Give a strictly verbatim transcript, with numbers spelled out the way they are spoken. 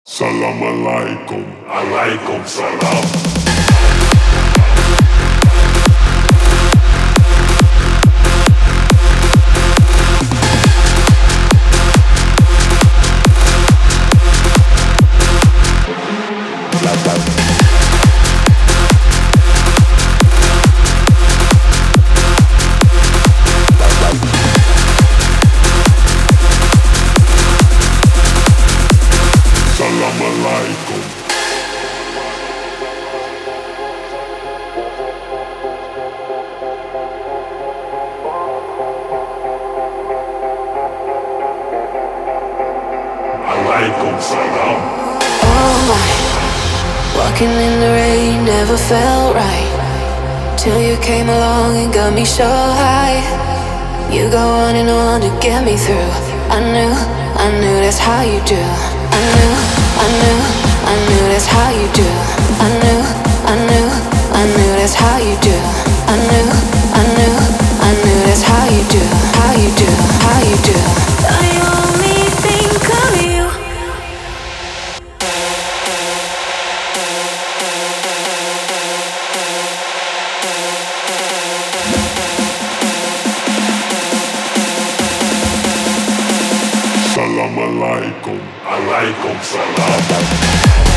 Salam alaikum, alaikum salam. Salam alaikum. Alaikum salam. Oh my, walking in the rain never felt right. Till you came along and got me so high. You go on and on to get me through. I knew, I knew that's how you do. I knew, I knew, I knew that's how you do. I knew, I knew, I knew that's how you do. I knew, I knew, I knew that's how you do. How you do, how you do. I only think of you. Salam alaikum, alaikum salam.